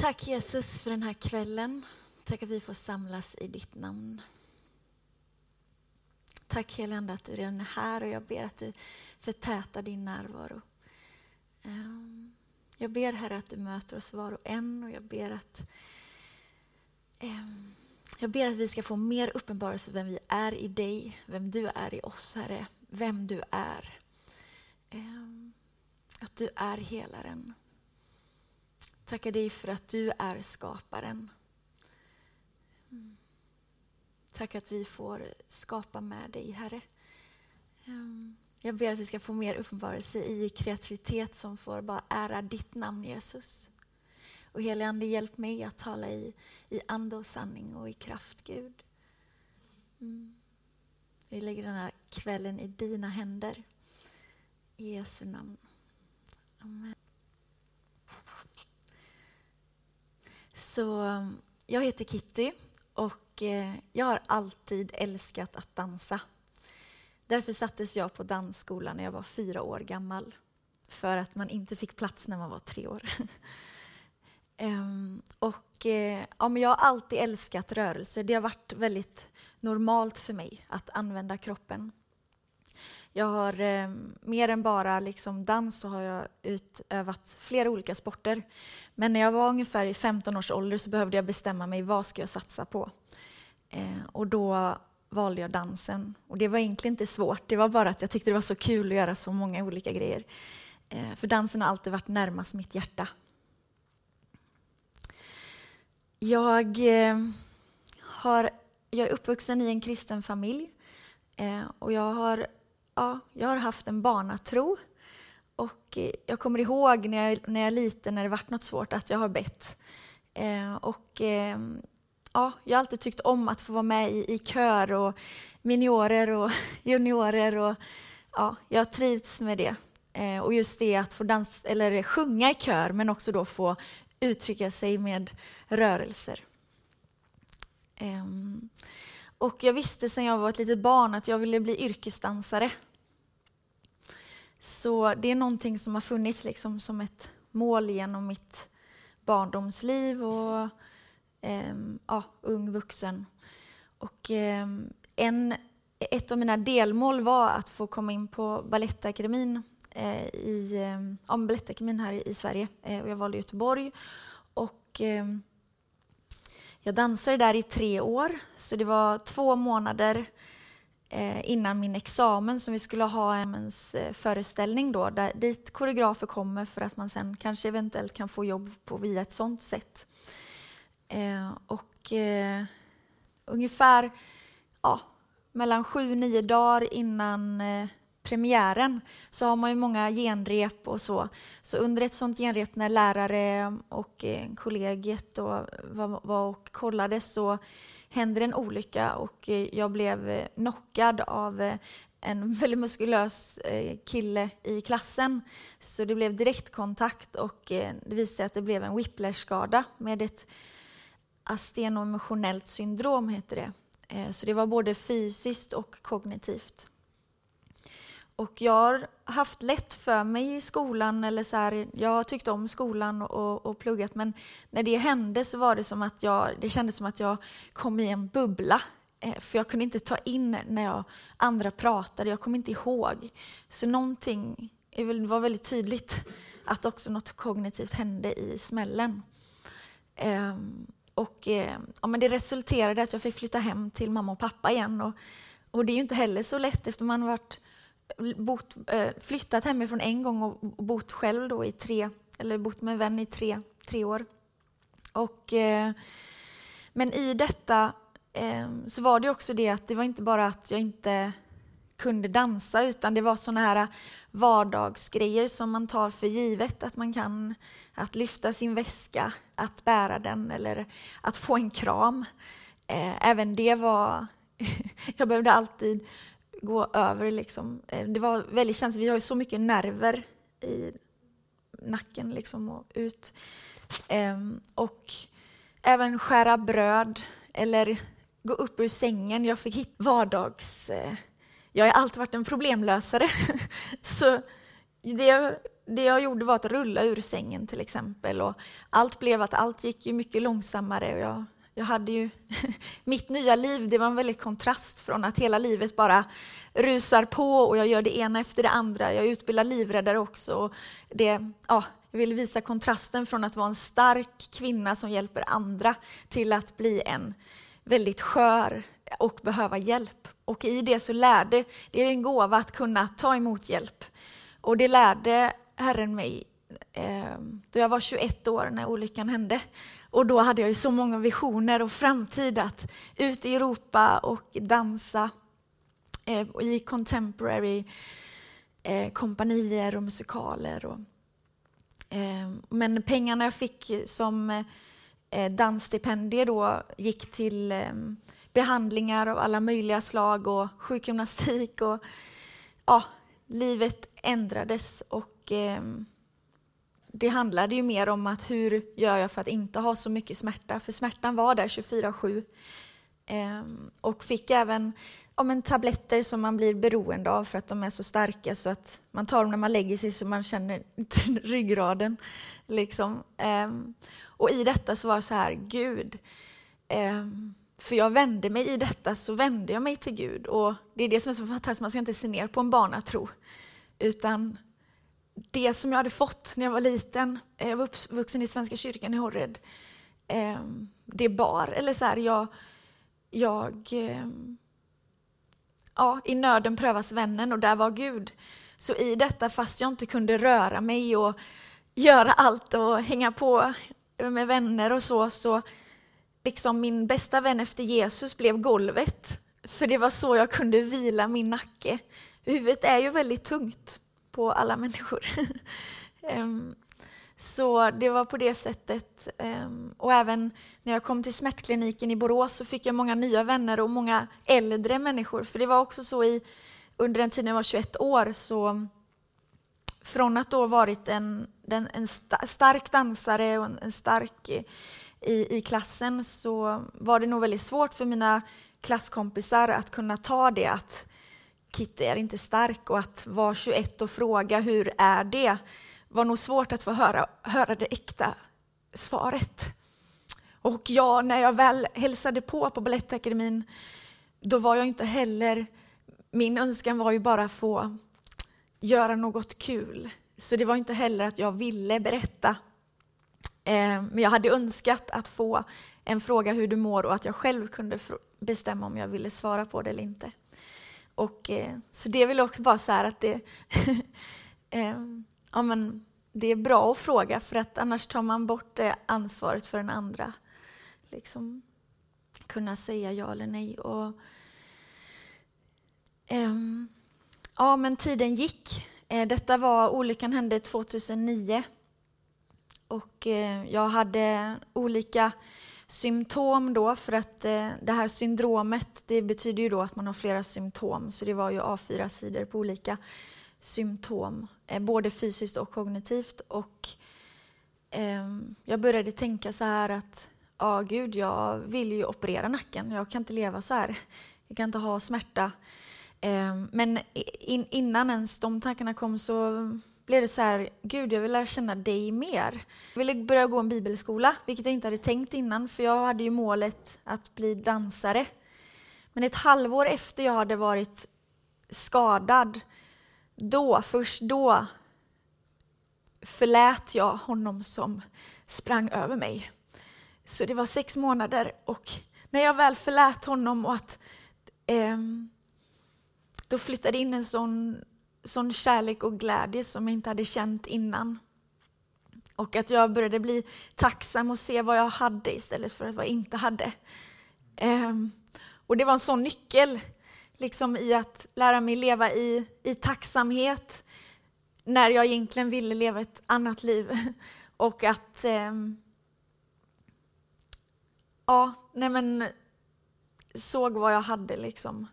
Tack Jesus för den här kvällen. Tack att vi får samlas i ditt namn. Tack helige Ande att du redan är här och jag ber att du förtätar din närvaro. Jag ber Herre att du möter oss var och en och jag ber att vi ska få mer uppenbarelse vem vi är i dig, vem du är i oss Herre, vem du är. Att du är helaren. Tackar dig för att du är skaparen. Tack att vi får skapa med dig Herre. Jag ber att vi ska få mer uppenbarelse i kreativitet som får bara ära ditt namn Jesus. Och helige Ande, hjälp mig att tala i ande och sanning och i kraft Gud. Vi lägger den här kvällen i dina händer. I Jesu namn. Amen. Så jag heter Kitty och jag har alltid älskat att dansa. Därför sattes jag på dansskolan när jag var 4 år gammal. För att man inte fick plats när man var 3 år. Men jag har alltid älskat rörelse. Det har varit väldigt normalt för mig att använda kroppen. Jag har mer än bara dans så har jag utövat flera olika sporter. Men när jag var ungefär i 15 års ålder så behövde jag bestämma mig vad ska jag satsa på. Och då valde jag dansen. Och det var egentligen inte svårt. Det var bara att jag tyckte det var så kul att göra så många olika grejer. För dansen har alltid varit närmast mitt hjärta. Jag är uppvuxen i en kristen familj. Och jag har haft en barnatro. Och jag kommer ihåg när jag är liten, när det varit något svårt, att jag har bett. Jag har alltid tyckt om att få vara med i kör och miniorer och juniorer. Och, jag har trivts med det. Och just det att få sjunga i kör, men också då få uttrycka sig med rörelser. Och jag visste sedan jag var ett litet barn att jag ville bli yrkesdansare. Så det är någonting som har funnits som ett mål genom mitt barndomsliv och ung vuxen. Och ett av mina delmål var att få komma in på Balettakademin Balettakademin här i Sverige. Och jag valde Göteborg och jag dansade där i 3 år. Så det var 2 månader innan min examen som vi skulle ha en föreställning då, dit koreografer kommer för att man sen kanske eventuellt kan få jobb via ett sånt sätt. Ungefär mellan 7-9 dagar innan premiären så har man ju många genrep och så. Så under ett sånt genrep när lärare och kollegiet då var och kollade så hände en olycka och jag blev knockad av en väldigt muskulös kille i klassen. Så det blev direktkontakt och det visade sig att det blev en whiplash-skada med ett astenoemotionellt syndrom heter det. Så det var både fysiskt och kognitivt. Och jag har haft lätt för mig i skolan, eller så här, jag har tyckt om skolan och pluggat, men när det hände så var det som att det kändes som att jag kom i en bubbla. För jag kunde inte ta in när andra pratade, jag kom inte ihåg. Så någonting var väldigt tydligt att också något kognitivt hände i smällen. Men det resulterade att jag fick flytta hem till mamma och pappa igen. Och det är ju inte heller så lätt efter man har flyttat hemifrån en gång och bott själv då bott med en vän i 3 år. Men i detta så var det också det att det var inte bara att jag inte kunde dansa, utan det var såna här vardagsgrejer som man tar för givet, att man kan att lyfta sin väska, att bära den eller att få en kram. Även det var jag behövde alltid gå över det var väldigt känsligt. Vi har ju så mycket nerver i nacken och ut. Och även skära bröd eller gå upp ur sängen. Jag fick hitta jag har alltid varit en problemlösare. Så det det jag gjorde var att rulla ur sängen till exempel. Och allt gick ju mycket långsammare. Och jag hade ju mitt nya liv, det var en väldigt kontrast från att hela livet bara rusar på och jag gör det ena efter det andra. Jag utbildar livräddare också. Och jag vill visa kontrasten från att vara en stark kvinna som hjälper andra till att bli en väldigt skör och behöva hjälp. Och i det så det är en gåva att kunna ta emot hjälp. Och det lärde Herren mig då jag var 21 år när olyckan hände. Och då hade jag ju så många visioner och framtid att ut i Europa och dansa i contemporary kompanier och musikaler. Men pengarna jag fick som dansstipendier då gick till behandlingar av alla möjliga slag och sjukgymnastik. Och livet ändrades och det handlade ju mer om att hur gör jag för att inte ha så mycket smärta. För smärtan var där 24/7. Och fick även tabletter som man blir beroende av för att de är så starka så att man tar dem när man lägger sig så man känner ryggraden. Liksom. Och i detta så var det så här, Gud. För jag vände mig i detta så vände jag mig till Gud. Och det är det som är så fantastiskt, man ska inte se ner på en barnatro. Utan det som jag hade fått när jag var liten, jag var uppvuxen i Svenska kyrkan i Horred. Det bar, eller så här, i nöden prövas vännen och där var Gud. Så i detta, fast jag inte kunde röra mig och göra allt och hänga på med vänner och så liksom min bästa vän efter Jesus blev golvet. För det var så jag kunde vila min nacke. Huvudet är ju väldigt tungt på alla människor. Så det var på det sättet. Och även när jag kom till smärtkliniken i Borås så fick jag många nya vänner och många äldre människor. För det var också så under den tiden jag var 21 år så från att då varit en stark dansare och en stark i klassen så var det nog väldigt svårt för mina klasskompisar att kunna ta det att Kitty är inte stark och att vara 21 och fråga hur är det var nog svårt att få höra det äkta svaret. Och när jag väl hälsade på Balettakademin då var jag inte heller, min önskan var ju bara att få göra något kul. Så det var inte heller att jag ville berätta. Men jag hade önskat att få en fråga hur du mår och att jag själv kunde bestämma om jag ville svara på det eller inte. Och så det vill också vara så här att det det är bra att fråga för att annars tar man bort ansvaret för den andra. Liksom kunna säga ja eller nej. Och men tiden gick. Olyckan hände 2009. Och jag hade olika symptom då för att det här syndromet, det betyder ju då att man har flera symptom. Så det var ju A4-sidor på olika symptom, både fysiskt och kognitivt. Och jag började tänka så här att Gud, jag vill ju operera nacken. Jag kan inte leva så här. Jag kan inte ha smärta. Men innan ens de tankarna kom så blev det så här, Gud, jag vill lära känna dig mer. Jag ville börja gå en bibelskola, vilket jag inte hade tänkt innan, för jag hade ju målet att bli dansare. Men ett halvår efter jag hade varit skadad, först då förlät jag honom som sprang över mig. Så det var 6 månader och när jag väl förlät honom och att då flyttade in en sån kärlek och glädje som jag inte hade känt innan. Och att jag började bli tacksam och se vad jag hade istället för vad jag inte hade. Och det var en sån nyckel liksom i att lära mig leva i tacksamhet när jag egentligen ville leva ett annat liv. Och att såg vad jag hade liksom.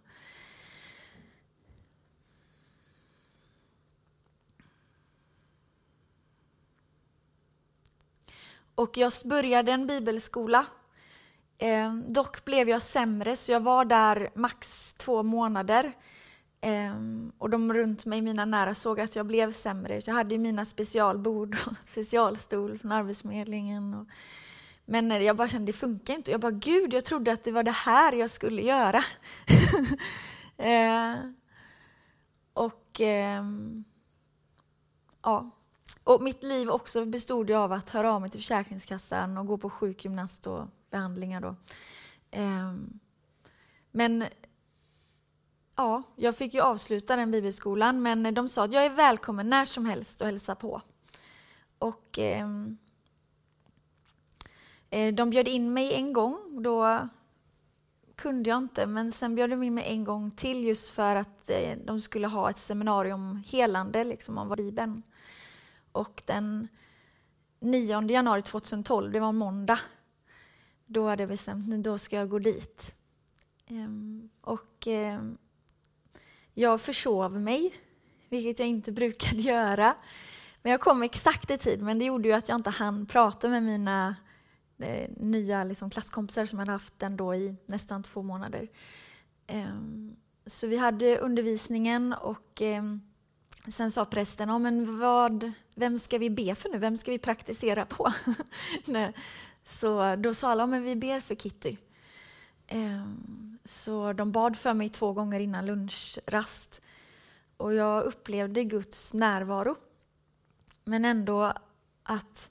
Och jag började en bibelskola. Dock blev jag sämre så jag var där max 2 månader. Och de runt mig, mina nära, såg att jag blev sämre. Jag hade ju mina specialbord och specialstol från Arbetsförmedlingen. Men jag bara kände, det funkar inte. Jag bara, Gud, jag trodde att det var det här jag skulle göra. Och mitt liv också bestod ju av att höra av mig till Försäkringskassan och gå på sjukgymnast och behandlingar då. Men ja, jag fick ju avsluta den bibelskolan, men de sa att jag är välkommen när som helst och hälsa på. Och de bjöd in mig en gång, då kunde jag inte, men sen bjöd de in mig en gång till just för att de skulle ha ett seminarium om helande, liksom om Bibeln. Och den 9 januari 2012, det var måndag, då hade jag bestämt att då ska jag gå dit. Jag försov mig, vilket jag inte brukade göra. Men jag kom exakt i tid, men det gjorde ju att jag inte hann prata med mina nya klasskompisar som jag hade haft den då i nästan 2 månader. Så vi hade undervisningen och sen sa prästen, men vem ska vi be för nu? Vem ska vi praktisera på? Så då sa alla, men vi ber för Kitty. Så de bad för mig 2 gånger innan lunchrast. Och jag upplevde Guds närvaro. Men ändå att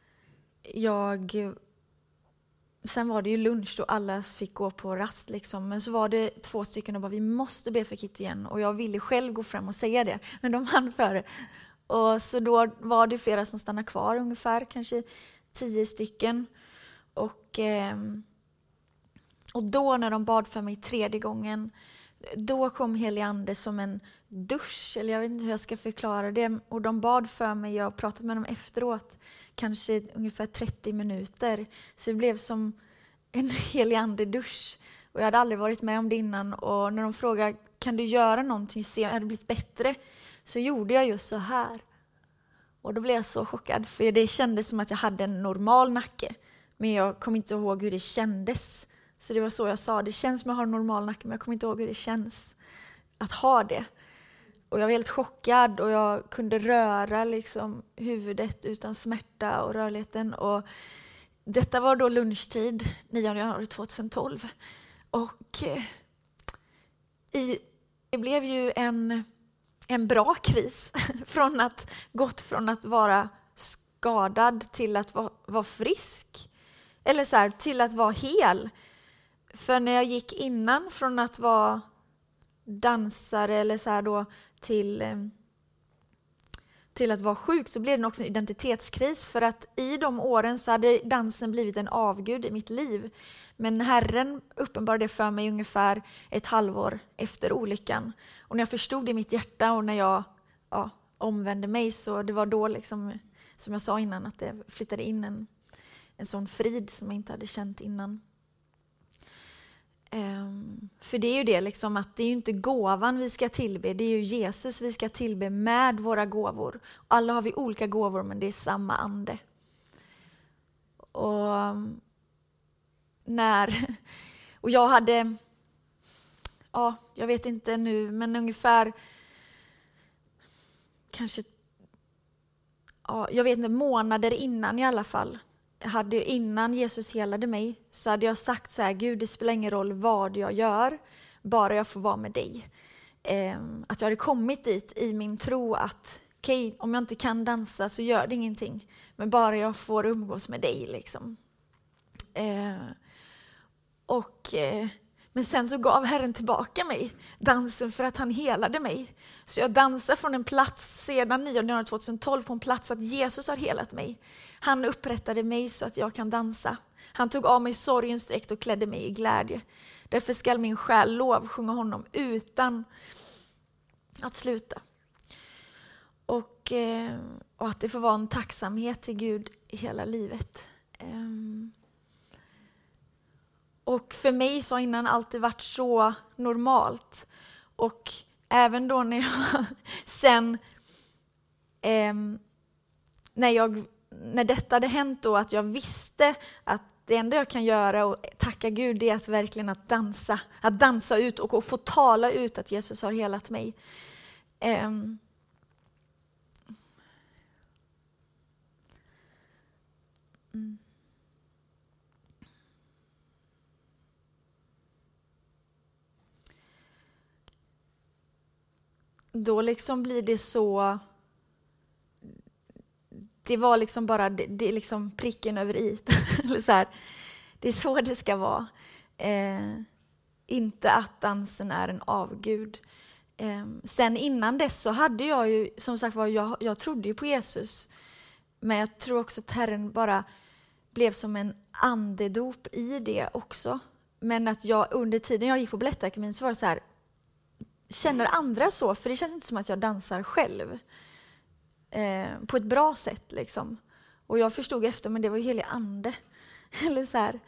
sen var det ju lunch och alla fick gå på rast. Men så var det 2 stycken och bara, vi måste be för Kitty igen. Och jag ville själv gå fram och säga det. Men de hann före. Och så då var det flera som stannade kvar, ungefär kanske 10 stycken. Och då när de bad för mig 3:e gången, då kom helig ande som en dusch, eller jag vet inte hur jag ska förklara det. Och de bad för mig, jag pratade med dem efteråt, kanske ungefär 30 minuter. Så det blev som en helig ande dusch. Och jag hade aldrig varit med om det innan. Och när de frågade, kan du göra någonting, se om jag hade blivit bättre? Så gjorde jag just så här. Och då blev jag så chockad, för det kändes som att jag hade en normal nacke. Men jag kom inte ihåg hur det kändes. Så det var så jag sa, det känns som att jag har en normal nacke, men jag kommer inte ihåg hur det känns att ha det. Och jag var helt chockad och jag kunde röra huvudet utan smärta och rörligheten. Och detta var då lunchtid, 9 januari 2012. Och det blev ju en bra kris gått från att vara skadad till att vara frisk. Eller till att vara hel. För när jag gick innan från att vara dansare eller då till att vara sjuk, så blev det också en identitetskris. För att i de åren så hade dansen blivit en avgud i mitt liv. Men Herren uppenbarade det för mig ungefär 1 halvår efter olyckan. Och när jag förstod det i mitt hjärta och när jag omvände mig, så det var då som jag sa innan, att det flyttade in en sån frid som jag inte hade känt innan. För det är ju det att det är ju inte gåvan vi ska tillbe, det är ju Jesus vi ska tillbe med våra gåvor. Alla har vi olika gåvor, men det är samma ande. Och jag hade, jag vet inte nu, men ungefär kanske, jag vet inte, månader innan i alla fall. Innan Jesus helade mig så hade jag sagt så här: Gud, det spelar ingen roll vad jag gör, bara jag får vara med dig. Att jag hade kommit dit i min tro att okej, om jag inte kan dansa så gör det ingenting, men bara jag får umgås med dig men sen så gav Herren tillbaka mig dansen för att han helade mig. Så jag dansar från en plats sedan 9 januari 2012 på en plats att Jesus har helat mig. Han upprättade mig så att jag kan dansa. Han tog av mig sorgens dräkt och klädde mig i glädje. Därför skall min själ lovsjunga honom utan att sluta. Och att det får vara en tacksamhet till Gud i hela livet. Och för mig så har innan alltid varit så normalt. Och även då när jag sen, när detta hade hänt då, att jag visste att det enda jag kan göra och tacka Gud är att verkligen att dansa ut och få tala ut att Jesus har helat mig. Då liksom blir det så, det var liksom bara det är liksom pricken över i. Eller så här, det är så det ska vara. Inte att dansen är en avgud. Sen innan dess så hade jag ju, som sagt var, jag trodde ju på Jesus. Men jag tror också att Herren bara blev som en andedop i det också. Men att jag under tiden jag gick på Balettakademin så var det så här, känner andra så? För det känns inte som att jag dansar själv. På ett bra sätt liksom. Och jag förstod efter, men det var ju helig ande. Eller så här.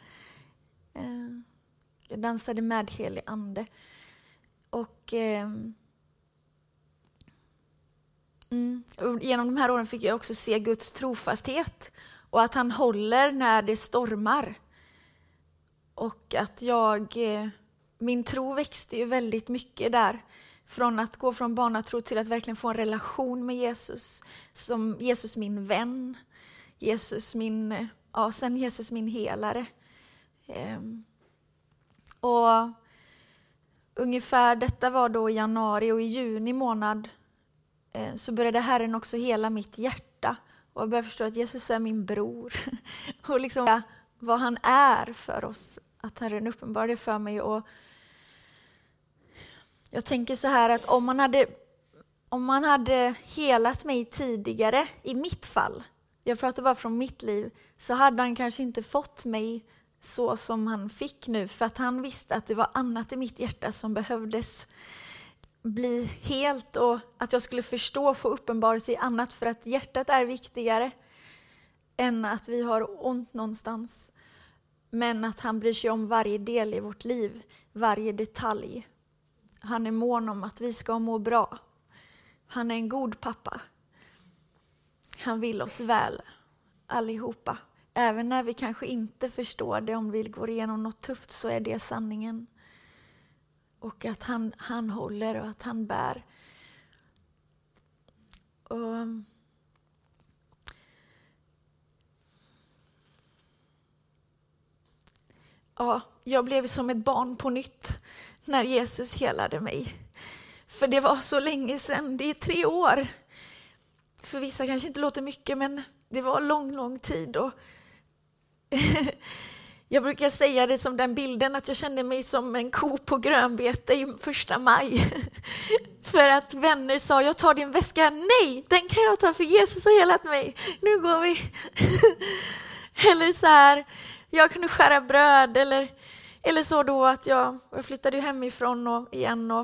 Jag dansade med helig ande. Och genom de här åren fick jag också se Guds trofasthet. Och att han håller när det stormar. Och att min tro växte ju väldigt mycket där. Från att gå från barnatro till att verkligen få en relation med Jesus. Som Jesus min vän. Sen Jesus min helare. Och ungefär detta var då i januari, och i juni månad så började Herren också hela mitt hjärta. Och jag började förstå att Jesus är min bror. Och liksom vad han är för oss. Att Herren uppenbarade för mig. Och jag tänker så här att om man hade helat mig tidigare, i mitt fall, jag pratar bara från mitt liv, så hade han kanske inte fått mig så som han fick nu. För att han visste att det var annat i mitt hjärta som behövdes bli helt, och att jag skulle förstå och få uppenbarelse i annat, för att hjärtat är viktigare än att vi har ont någonstans. Men att han bryr sig om varje del i vårt liv, varje detalj. Han är mån om att vi ska må bra. Han är en god pappa. Han vill oss väl, allihopa. Även när vi kanske inte förstår det, om vi går igenom något tufft, så är det sanningen. Och att han håller och att han bär. Jag blev som ett barn på nytt när Jesus helade mig. För det var så länge sedan, det är 3 år. För vissa kanske inte låter mycket, men det var lång tid. Och jag brukar säga det som den bilden, att jag kände mig som en ko på grönbete i 1 maj. För att vänner sa, jag tar din väska. Nej, den kan jag ta, för Jesus har helat mig. Nu går vi. Eller så här, jag kunde skära bröd. Eller så då att jag flyttade hemifrån igen.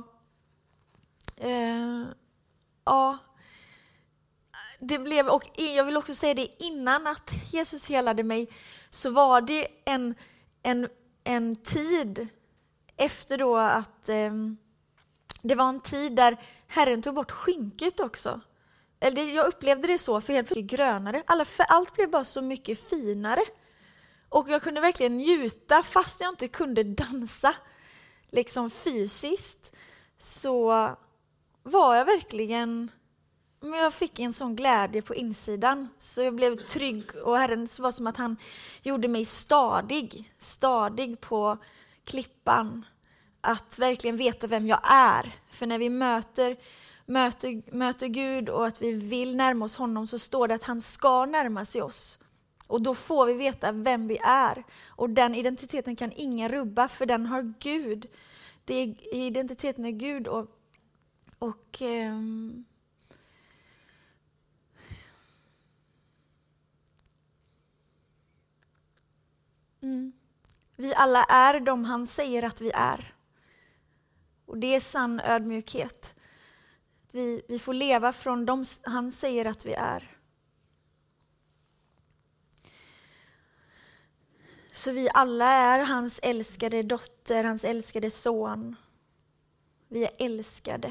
Det blev, och jag vill också säga det, innan att Jesus helade mig så var det en tid efter då att det var en tid där Herren tog bort skynket också. Eller jag upplevde det så, för helt plötsligt grönare. Allt blev bara så mycket finare. Och jag kunde verkligen njuta fast jag inte kunde dansa liksom fysiskt. Så var jag verkligen, men jag fick en sån glädje på insidan. Så jag blev trygg, och Herren var som att han gjorde mig stadig på klippan. Att verkligen veta vem jag är. För när vi möter Gud och att vi vill närma oss honom, så står det att han ska närma sig oss. Och då får vi veta vem vi är. Och den identiteten kan ingen rubba, för den har Gud. Identiteten är Gud. Vi alla är de han säger att vi är. Och det är sann ödmjukhet. Vi får leva från dem han säger att vi är. Så vi alla är hans älskade dotter, hans älskade son. Vi är älskade.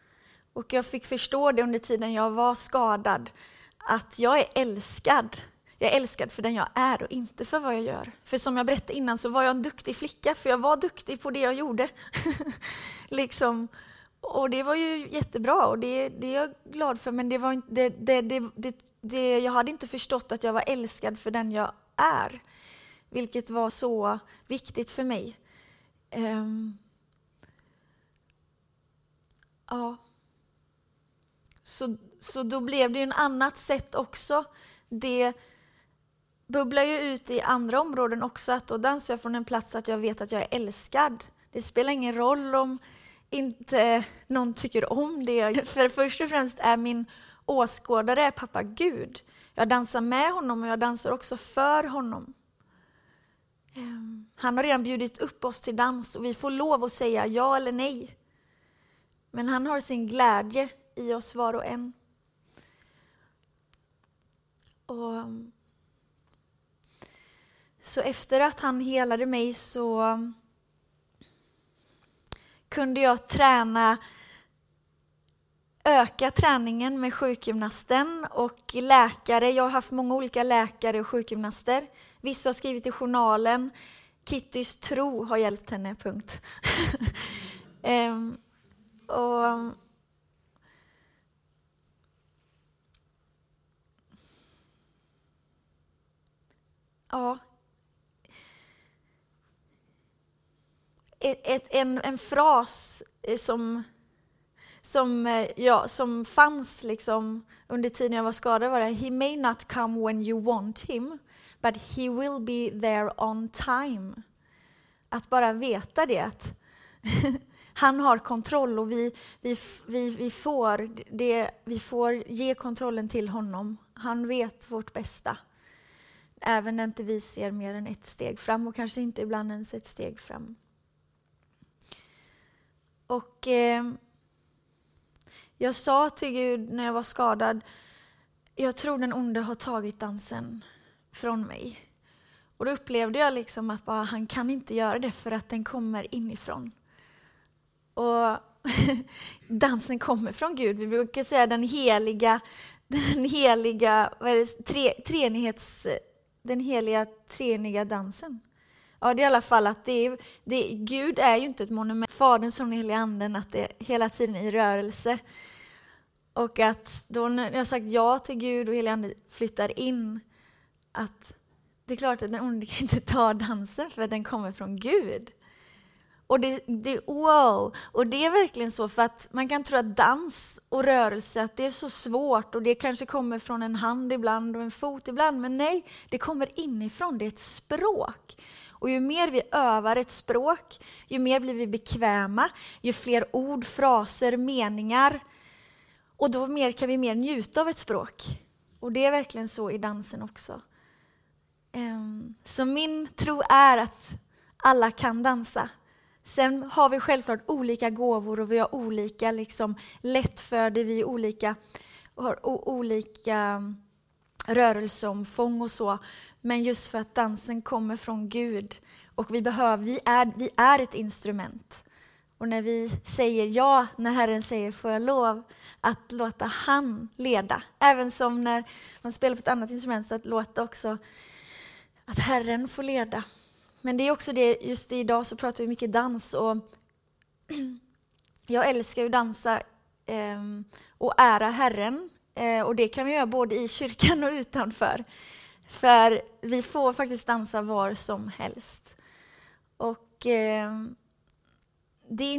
Och jag fick förstå det under tiden jag var skadad. Att jag är älskad. Jag är älskad för den jag är och inte för vad jag gör. För som jag berättade innan så var jag en duktig flicka, för jag var duktig på det jag gjorde. liksom. Och det var ju jättebra och det är jag glad för, men det var inte, jag hade inte förstått att jag var älskad för den jag är. Vilket var så viktigt för mig. Ja. Så då blev det ju en annat sätt också. Det bubblar ju ut i andra områden också, att då dansar jag från en plats att jag vet att jag är älskad. Det spelar ingen roll om inte någon tycker om det. För först och främst är min åskådare pappa Gud. Jag dansar med honom och jag dansar också för honom. Han har redan bjudit upp oss till dans och vi får lov att säga ja eller nej. Men han har sin glädje i oss var och en. Så efter att han helade mig så kunde jag öka träningen med sjukgymnasten och läkare. Jag har haft många olika läkare och sjukgymnaster. Vissa har skrivit i journalen. Kittys tro har hjälpt henne, punkt. Ja. En fras som fanns liksom under tiden jag var skadad var det: He may not come when you want him, but he will be there on time. Att bara veta det, att han har kontroll och vi får ge kontrollen till honom. Han vet vårt bästa. Även när inte vi ser mer än ett steg fram och kanske inte ibland ens ett steg fram. Och jag sa till Gud när jag var skadad, jag tror den onde har tagit dansen från mig. Och då upplevde jag liksom att han kan inte göra det för att den kommer inifrån. Och dansen kommer från Gud. Vi brukar säga den heliga treeniga dansen. Ja, det är i alla fall att Gud är ju inte ett monument. Fadern som den heliga anden, att det är hela tiden i rörelse. Och att då när jag har sagt ja till Gud och heliga anden flyttar in, att det är klart att den onde kan inte ta dansen för den kommer från Gud. Och wow! Och det är verkligen så, för att man kan tro att dans och rörelse, att det är så svårt och det kanske kommer från en hand ibland och en fot ibland, men nej, det kommer inifrån, det är ett språk. Och ju mer vi övar ett språk, ju mer blir vi bekväma, ju fler ord, fraser, meningar, och då kan vi mer njuta av ett språk. Och det är verkligen så i dansen också. Så min tro är att alla kan dansa. Sen har vi självklart olika gåvor och vi har olika lätt för det, vi har olika rörelseomfång och så. Men just för att dansen kommer från Gud och vi är ett instrument. Och när vi säger ja, när Herren säger får jag lov att låta han leda. Även som när man spelar på ett annat instrument, så att låta också att Herren får leda. Men det är också det, just idag så pratar vi mycket dans och jag älskar ju dansa och ära Herren. Och det kan vi göra både i kyrkan och utanför. För vi får faktiskt dansa var som helst. Och det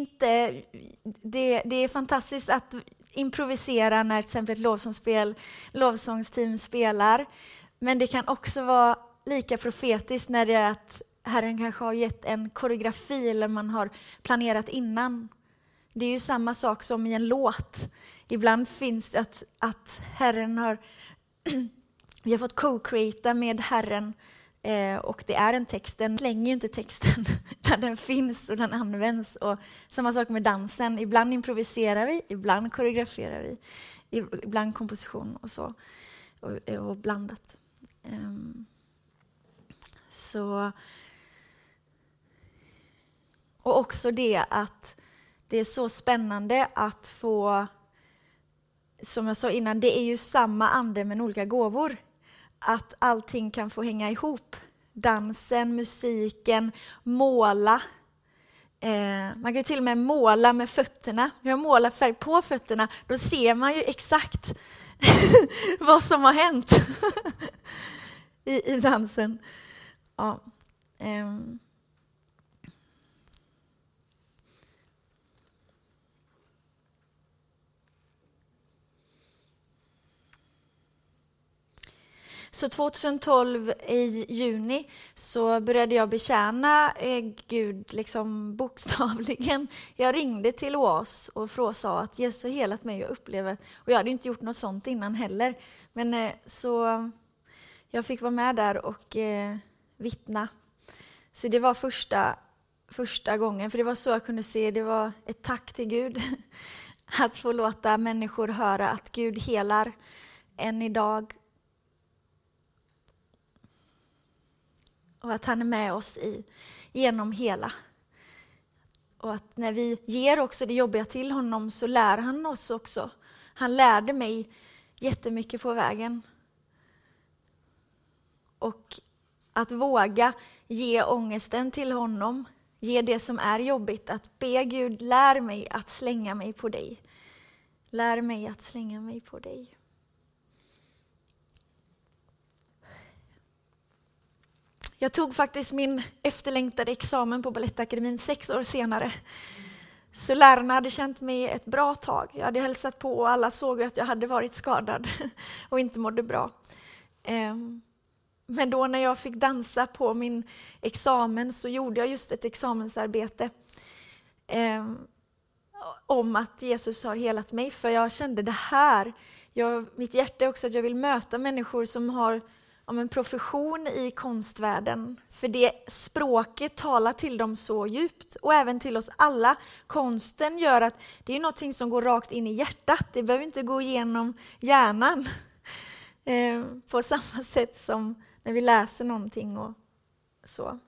är fantastiskt att improvisera när till exempel ett lovsångsteam spelar. Men det kan också vara lika profetiskt när det är att Herren kanske har gett en koreografi eller man har planerat innan. Det är ju samma sak som i en låt. Ibland finns det att Herren har vi har fått co-creata med Herren och det är en text. Den slänger ju inte texten där den finns och den används. Och samma sak med dansen. Ibland improviserar vi, ibland koreograferar vi, ibland komposition och så. Och blandat. Och också det att det är så spännande att få, som jag sa innan, det är ju samma ande men olika gåvor. att allting kan få hänga ihop. Dansen, musiken, måla. Man kan till och med måla med fötterna. Jag målar färg på fötterna, då ser man ju exakt vad som har hänt i dansen. Ja. Så 2012 i juni så började jag betjäna Gud liksom bokstavligen. Jag ringde till Oas och sa att Jesus har helat mig och upplever, och jag hade inte gjort något sånt innan heller. Men så jag fick vara med där och vittna. Så det var första gången, för det var så jag kunde se, det var ett tack till Gud. Att få låta människor höra att Gud helar än idag. Och att han är med oss genom hela. Och att när vi ger också det jobbiga till honom så lär han oss också. Han lärde mig jättemycket på vägen. Och att våga ge ångesten till honom. Ge det som är jobbigt. Att be Gud, lär mig att slänga mig på dig. Lär mig att slänga mig på dig. Jag tog faktiskt min efterlängtade examen på Balettakademin 6 år senare. Så lärarna hade känt mig ett bra tag. Jag hade hälsat på och alla såg att jag hade varit skadad och inte mådde bra. Men då när jag fick dansa på min examen så gjorde jag just ett examensarbete om att Jesus har helat mig. För jag kände det här. Mitt hjärta är också att jag vill möta människor som har en profession i konstvärlden. För det språket talar till dem så djupt. Och även till oss alla. Konsten gör att det är något som går rakt in i hjärtat. Det behöver inte gå igenom hjärnan. På samma sätt som när vi läser någonting och så.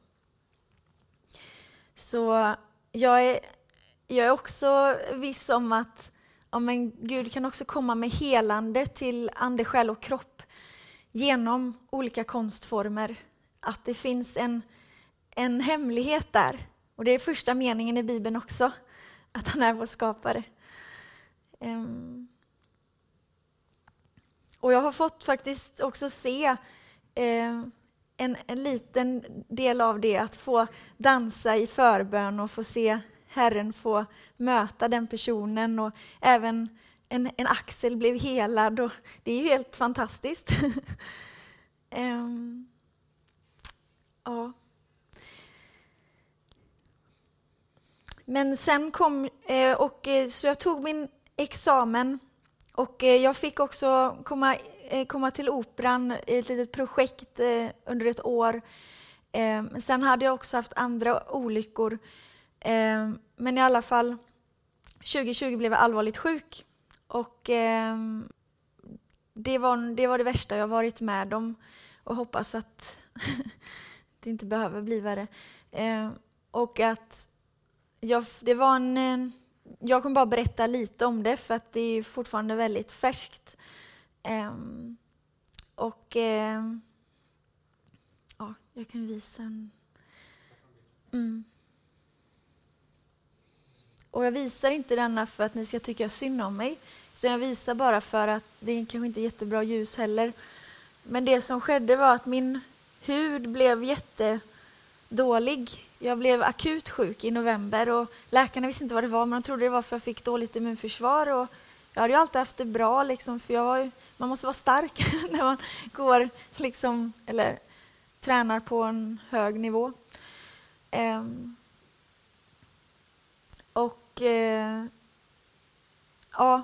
Så jag är också viss om att Gud kan också komma med helande till ande, själ och kropp genom olika konstformer. Att det finns en hemlighet där. Och det är första meningen i Bibeln också. Att han är vår skapare. Och jag har fått faktiskt också se en liten del av det. Att få dansa i förbön och få se Herren få möta den personen. Och även en axel blev helad. Och det är ju helt fantastiskt. Ja. Men sen så jag tog min examen och jag fick också komma till Operan i ett litet projekt under ett år. Sen hade jag också haft andra olyckor. Men i alla fall 2020 blev jag allvarligt sjuk. Och det var det värsta jag varit med om. Och hoppas att det inte behöver bli värre. Och att jag kommer bara berätta lite om det. För att det är fortfarande väldigt färskt. Ja, jag kan visa en. Och jag visar inte denna för att ni ska tycka synd om mig. Utan jag visar bara för att det är kanske inte jättebra ljus heller. Men det som skedde var att min hud blev jättedålig. Jag blev akut sjuk i november och läkarna visste inte vad det var. Men de trodde det var för att jag fick dåligt immunförsvar. Och jag hade ju alltid haft det bra liksom, för man måste vara stark när man går liksom, eller tränar på en hög nivå. Ja,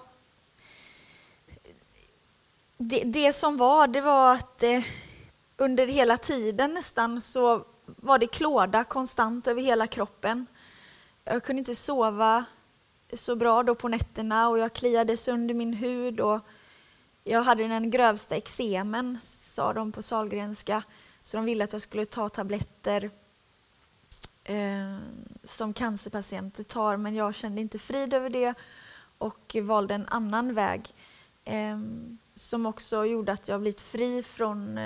det som var att under hela tiden nästan så var det klåda konstant över hela kroppen. Jag kunde inte sova så bra då på nätterna och jag kliade sönder min hud och jag hade den grövsta eksemen, sa de på Sahlgrenska. Så de ville att jag skulle ta tabletter som cancerpatienter tar, men jag kände inte frid över det och valde en annan väg. som också gjorde att jag blivit fri från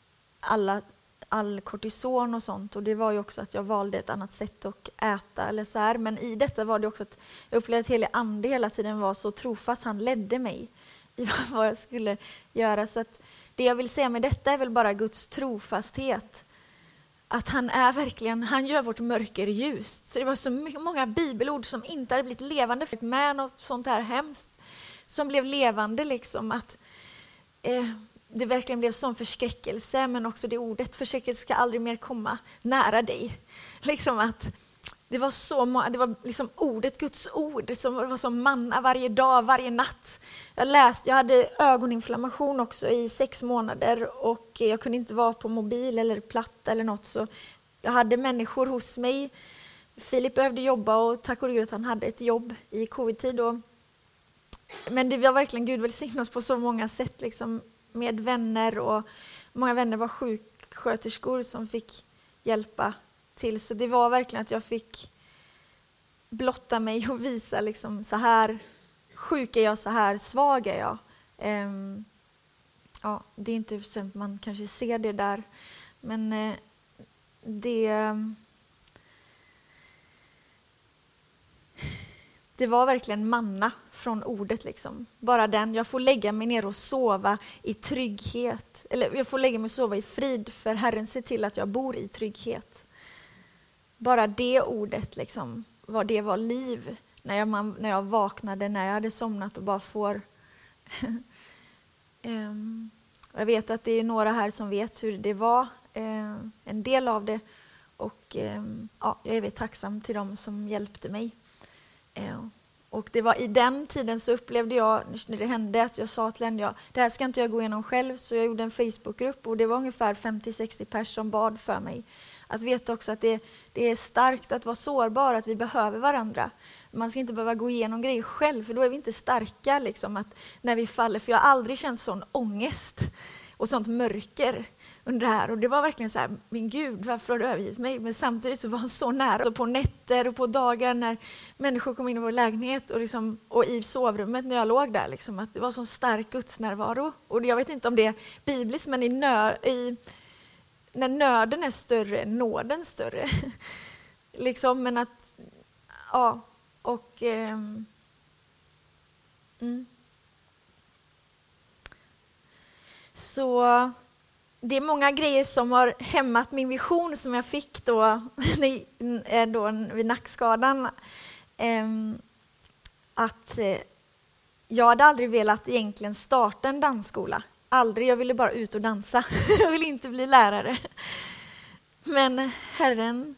all kortison och sånt. Och det var ju också att jag valde ett annat sätt att äta eller så här. Men i detta var det också att jag upplevde att helig ande hela tiden var så trofast. Han ledde mig i vad jag skulle göra. Så att det jag vill säga med detta är väl bara Guds trofasthet. Att han är verkligen, han gör vårt mörker ljust. Så det var så många bibelord som inte hade blivit levande med något sånt här hemskt. Som blev levande liksom, att det verkligen blev sån förskräckelse, men också det ordet, förskräckelse ska aldrig mer komma nära dig. Liksom att det var liksom ordet, Guds ord, som var som manna varje dag, varje natt. Jag hade ögoninflammation också i 6 månader och jag kunde inte vara på mobil eller platt eller något, så jag hade människor hos mig. Filip behövde jobba och tack och lov att han hade ett jobb i covid-tid. Men det var verkligen Gud välsignade oss på så många sätt liksom, med vänner, och många vänner var sjuksköterskor som fick hjälpa till. Så det var verkligen att jag fick blotta mig och visa liksom, så här sjuk är jag, så här svag är jag. Ja, det är inte så att man kanske ser det där, men det var verkligen manna från ordet. Liksom. Bara den, jag får lägga mig ner och sova i trygghet. Eller jag får lägga mig och sova i frid, för Herren ser till att jag bor i trygghet. Bara det ordet, liksom, det var liv. När jag vaknade, när jag hade somnat och bara får... jag vet att det är några här som vet hur det var. En del av det. Och jag är väldigt tacksam till dem som hjälpte mig. Och det var i den tiden så upplevde jag, när det hände, att jag sa till henne, det här ska inte jag gå igenom själv, så jag gjorde en Facebookgrupp och det var ungefär 50-60 personer som bad för mig. Att veta också att det är starkt att vara sårbar, att vi behöver varandra. Man ska inte behöva gå igenom grejer själv, för då är vi inte starka liksom, att när vi faller. För jag har aldrig känt sån ångest och sånt mörker under det här. Och det var verkligen så här, min Gud, varför har du övergivit mig? Men samtidigt så var han så nära. Så på nätter och på dagar när människor kom in i vår lägenhet och i sovrummet när jag låg där, liksom, att det var sån stark Guds närvaro. Och jag vet inte om det är bibliskt, men när nöden är större är nåden större. Liksom, men att, ja, och... Så det är många grejer som har hämmat min vision som jag fick då vid nackskadan. Att jag hade aldrig velat egentligen starta en dansskola. Aldrig, jag ville bara ut och dansa. Jag ville inte bli lärare. Men Herren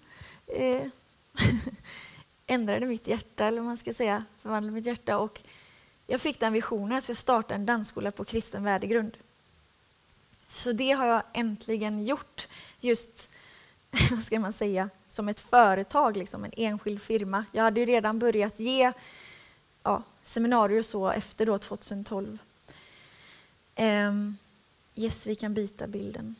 ändrade mitt hjärta, eller vad man ska säga, förvandlade mitt hjärta. Och jag fick den visionen att jag starta en dansskola på kristen värdegrund. Så det har jag äntligen gjort, just, vad ska man säga, som ett företag, liksom en enskild firma. Jag hade ju redan börjat ge seminarier och så efter då 2012. Yes, vi kan byta bilden.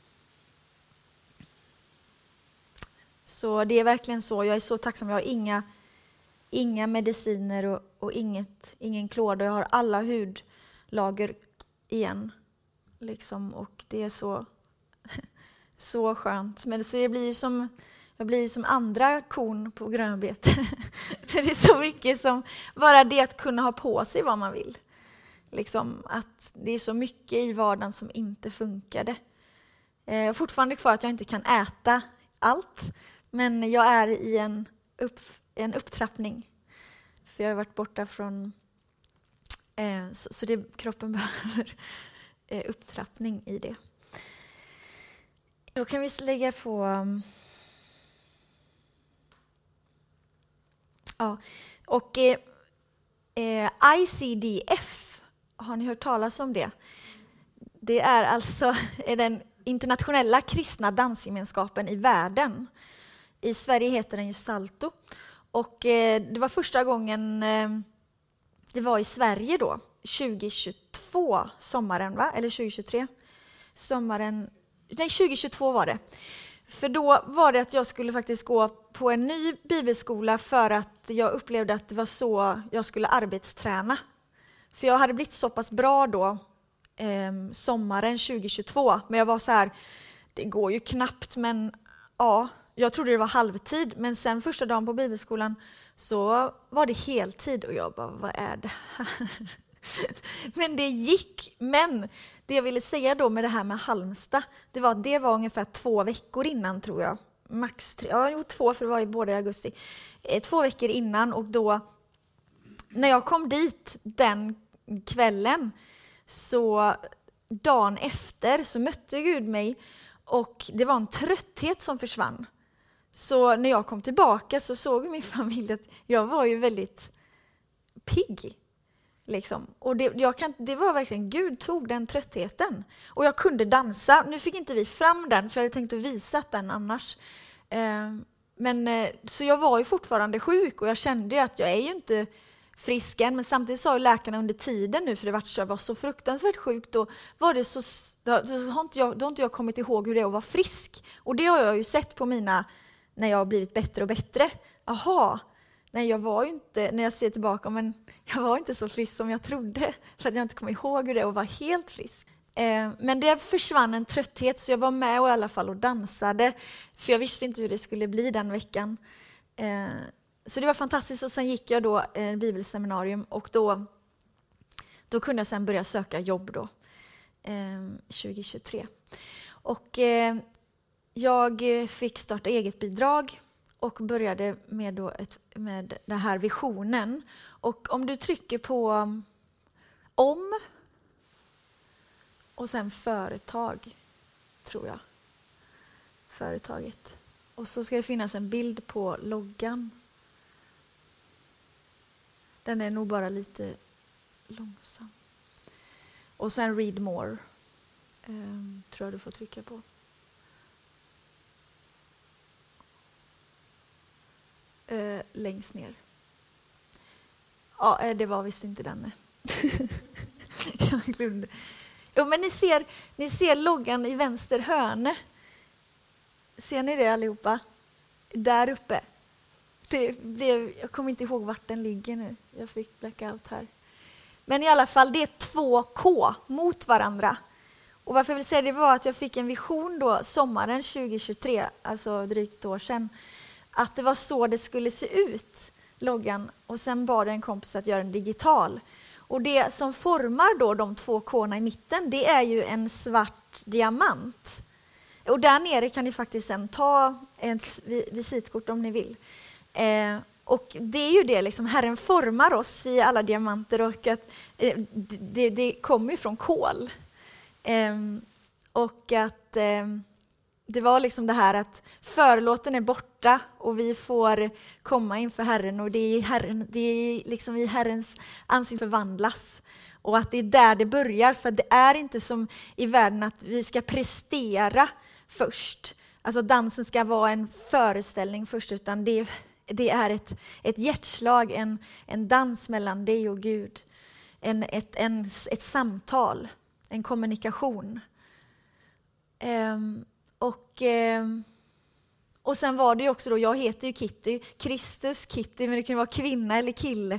Så det är verkligen så, jag är så tacksam. Jag har inga mediciner och ingen klåda. Jag har alla hudlager igen. Liksom, och det är så skönt. Men så jag blir som andra kon på grönbete. Det är så mycket som bara det att kunna ha på sig vad man vill. Liksom, att det är så mycket i vardagen som inte funkade. Jag är fortfarande kvar att jag inte kan äta allt. Men jag är i en upptrappning. För jag har varit borta från... Så kroppen behöver upptrappning i det. Då kan vi lägga på... Och ICDF, har ni hört talas om det? Det är alltså den internationella kristna dansgemenskapen i världen. I Sverige heter den ju Salto. Och det var första gången det var i Sverige då, 2022 sommaren, va? Eller 2023? Nej, 2022 var det. För då var det att jag skulle faktiskt gå på en ny bibelskola för att jag upplevde att det var så jag skulle arbetsträna. För jag hade blivit så pass bra då sommaren 2022. Men jag var så här, det går ju knappt, men ja, jag trodde det var halvtid. Men sen första dagen på bibelskolan så var det heltid och jag bara, vad är det här? Men det gick. Men det jag ville säga då med det här med Halmstad, det var ungefär 2 veckor innan, tror jag. Max 3, ja, 2, för det var ju båda i augusti. 2 veckor innan, och då när jag kom dit den kvällen, så dagen efter så mötte Gud mig och det var en trötthet som försvann. Så när jag kom tillbaka så såg min familj att jag var ju väldigt pigg. Liksom. Och det var verkligen, Gud tog den tröttheten. Och jag kunde dansa. Nu fick inte vi fram den, för jag hade tänkt att visa den annars. Så jag var ju fortfarande sjuk och jag kände ju att jag är ju inte frisk än. Men samtidigt sa läkarna under tiden nu, för jag var så fruktansvärt sjuk, då har inte jag kommit ihåg hur det är att vara frisk. Och det har jag ju sett på när jag har blivit bättre och bättre. Aha. Nej, jag var ju inte, när jag ser tillbaka, men jag var inte så frisk som jag trodde. För att jag inte kom ihåg hur det och var helt frisk. Men det försvann en trötthet, så jag var med i alla fall och dansade. För jag visste inte hur det skulle bli den veckan. Så det var fantastiskt. Och sen gick jag då bibelseminarium, och då kunde jag sen börja söka jobb då. 2023. Och jag fick starta eget bidrag. Och började med den här visionen. Och om du trycker på om och sen företag, tror jag. Företaget. Och så ska det finnas en bild på loggan. Den är nog bara lite långsam. Och sen read more. Tror jag du får trycka på. Längst ner. Ja, det var visst inte den. Jag glömde. Jo, men ni ser loggan i vänster hörne. Ser ni det allihopa? Där uppe. Jag kommer inte ihåg vart den ligger nu. Jag fick blackout här. Men i alla fall, det är 2K mot varandra. Och varför jag vill säga det var att jag fick en vision då sommaren 2023, alltså drygt ett år sedan. Att det var så det skulle se ut, loggan. Och sen bad en kompis att göra en digital. Och det som formar då de 2K:na i mitten, det är ju en svart diamant. Och där nere kan ni faktiskt sen ta ett visitkort om ni vill. Och det är ju det, liksom, Herren formar oss i alla diamanter, och att det kommer ju från kol. Och att det var liksom det här att förlåten är borta och vi får komma inför Herren, och det är liksom i Herrens ansikte förvandlas. Och att det är där det börjar, för det är inte som i världen att vi ska prestera först. Alltså dansen ska vara en föreställning först, utan det är ett hjärtslag, en dans mellan dig och Gud. Ett samtal, en kommunikation. Och sen var det ju också då, jag heter ju Kitty, Kristus Kitty, men det kan vara kvinna eller kille.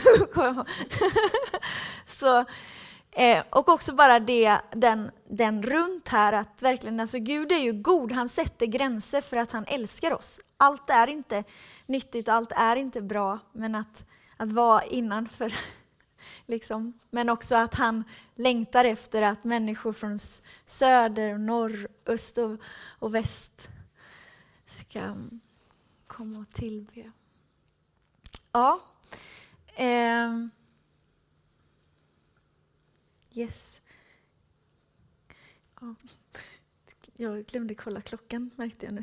Så, och också bara den runt här, att verkligen, alltså Gud är ju god, han sätter gränser för att han älskar oss. Allt är inte nyttigt, allt är inte bra, men att vara innanför. Liksom. Men också att han längtar efter att människor från söder, norr, öst och väst ska komma och tillbe. Ja. Yes. Ja. Jag glömde kolla klockan, märkte jag nu.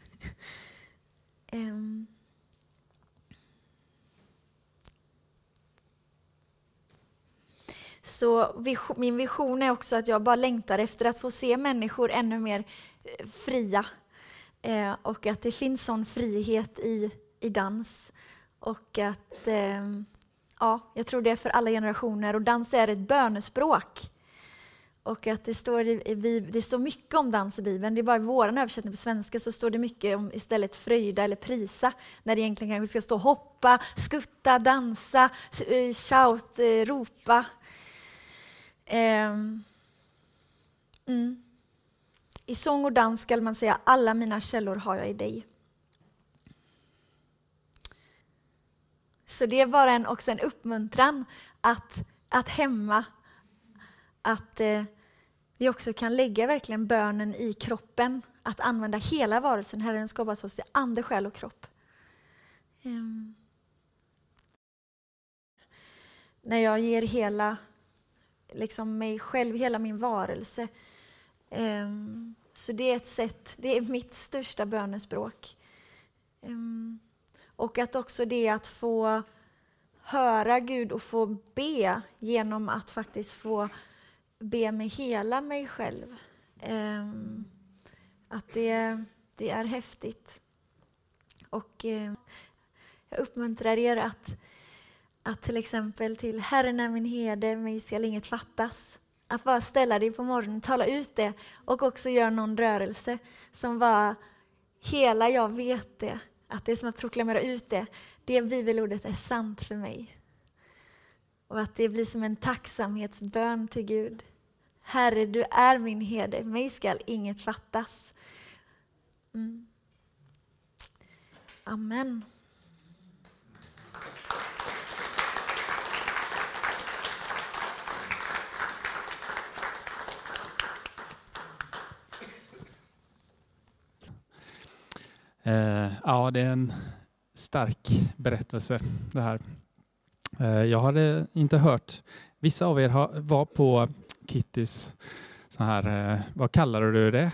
Så min vision är också att jag bara längtar efter att få se människor ännu mer fria. Och att det finns sån frihet i dans. Och att jag tror det är för alla generationer. Och dans är ett bönespråk. Och att det står mycket om dans i Bibeln. Det är bara vår översättning på svenska, så står det mycket om istället fröjda eller prisa. När det egentligen kanske ska stå hoppa, skutta, dansa, shout, ropa. I sång och dans skall man säga, alla mina källor har jag i dig. Så det är bara också en uppmuntran att hemma, att vi också kan lägga verkligen bönen i kroppen, att använda hela varelsen. Herren har skapat oss till ande, själ och kropp. När jag ger hela mig själv, hela min varelse. Så det är ett sätt, det är mitt största bönespråk. Och att också det att få höra Gud och få be genom att faktiskt få be med hela mig själv. Att det är häftigt. Och jag uppmuntrar er att till exempel till Herren är min herde, mig skall inget fattas. Att bara ställa dig på morgonen, tala ut det och också göra någon rörelse som var hela jag vet det. Att det är som att proklamera ut det. Det bibelordet är sant för mig. Och att det blir som en tacksamhetsbön till Gud. Herre, du är min herde, mig skall inget fattas. Amen. Ja, det är en stark berättelse det här. Jag hade inte hört, vissa av er var på Kittys så här, vad kallar du det?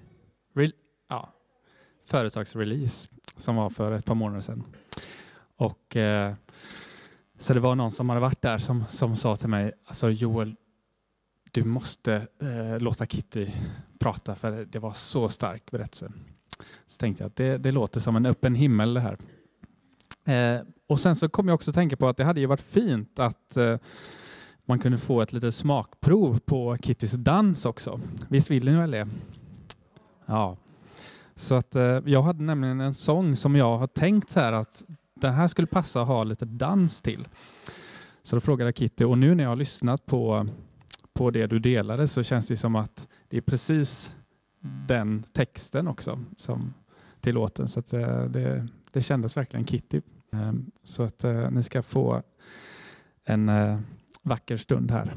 Företagsrelease som var för ett par månader sedan. Och så det var någon som hade varit där som sa till mig, alltså Joel, du måste låta Kitty prata för det var så stark berättelse. Så tänkte jag att det låter som en öppen himmel det här. Och sen så kom jag också att tänka på att det hade ju varit fint att man kunde få ett litet smakprov på Kittys dans också. Visst vill ni väl det? Ja. Så att jag hade nämligen en sång som jag har tänkt så här att den här skulle passa att ha lite dans till. Så då frågade jag Kitty, och nu när jag har lyssnat på det du delade så känns det som att det är precis den texten också som till låten. Så att det kändes verkligen Kitty. Så att ni ska få en vacker stund här.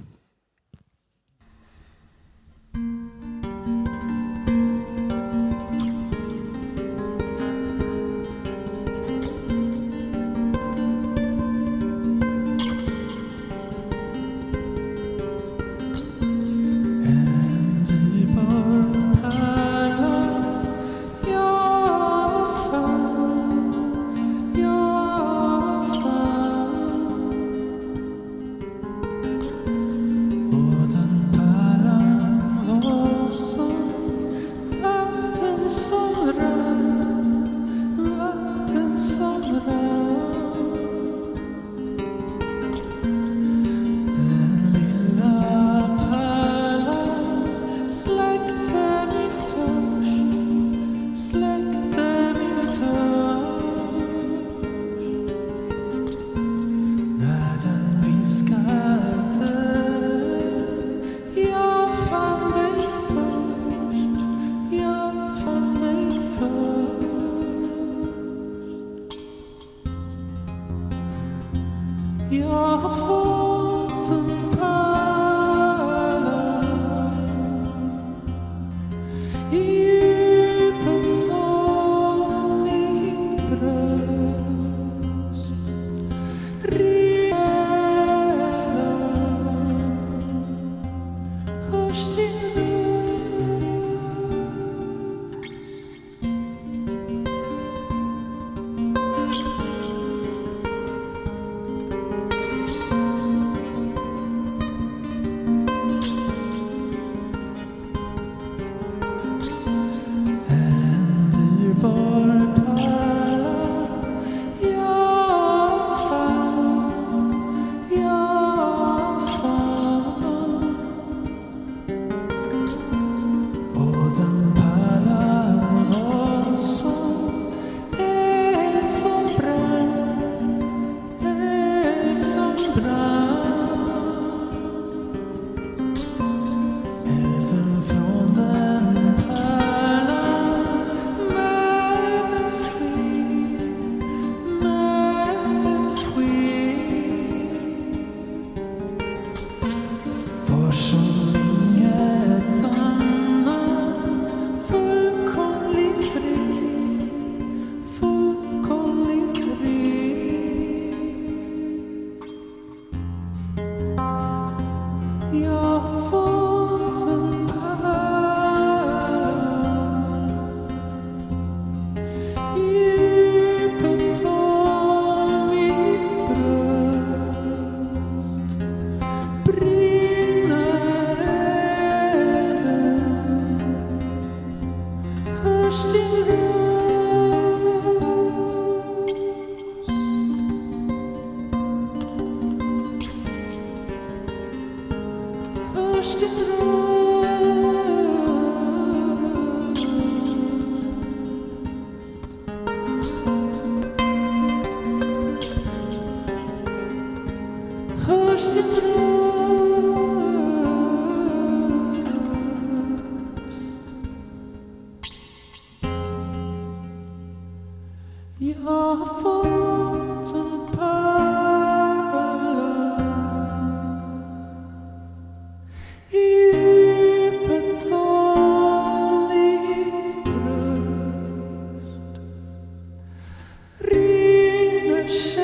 Jag har fått en pärla i djupet av mitt bröst. Rinner